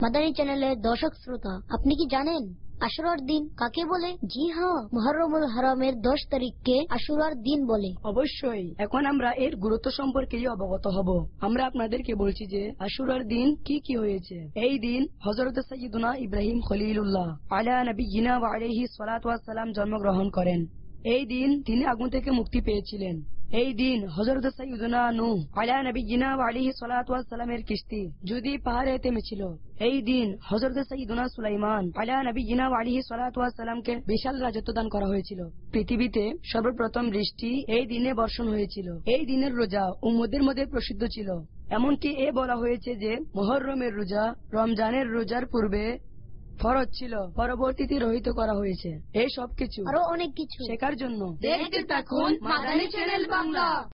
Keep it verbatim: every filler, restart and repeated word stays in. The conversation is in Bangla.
মাদানী চ্যানেলের দর্শক শ্রোতা, আপনি কি জানেন আশুরার দিন কাকে বলে? জি হ্যাঁ, মুহররমুল হারামের দশ তারিখকে আশুরার দিন বলে। অবশ্যই এখন আমরা এর গুরুত্ব সম্পর্কে অবগত হব। আমরা আপনাদেরকে বলছি যে আশুরার দিন কি কি হয়েছে। এই দিন হযরত সাইয়্যিদুনা ইব্রাহিম খলিলুল্লাহ আলা নবিয়িনা ওয়া আলাইহি সালাতু ওয়াস সালাম জন্মগ্রহণ করেন। এই দিন তিনি আগুন থেকে মুক্তি পেয়েছিলেন। এই দিন হযরত সাইয়্যিদুনা নূহ আলা নবিয়িনা ওয়া আলাইহি সালাতু ওয়াস সালামের কিস্তি যদি পাহাড়ে থেমেছিল। এই দিন হযরত সাইয়্যিদুনা সুলাইমান আলা নবিয়িনা ওয়া আলাইহি সালাতু ওয়াস সালামকে বিশাল রাজত্ব দান করা হয়েছিল। পৃথিবীতে সর্বপ্রথম বৃষ্টি এই দিনে বর্ষণ হয়েছিল। এই দিনের রোজা উম্মতের মধ্যে প্রসিদ্ধ ছিল। এমনকি এ বলা হয়েছে যে মুহররমের রোজা রমজানের রোজার পূর্বে ফরজ ছিল, পরবর্তীতে রহিত করা হয়েছে। এই সব কিছু আরো অনেক কিছু শেখার জন্য দেখতে থাকুন মাদানী চ্যানেল বাংলা।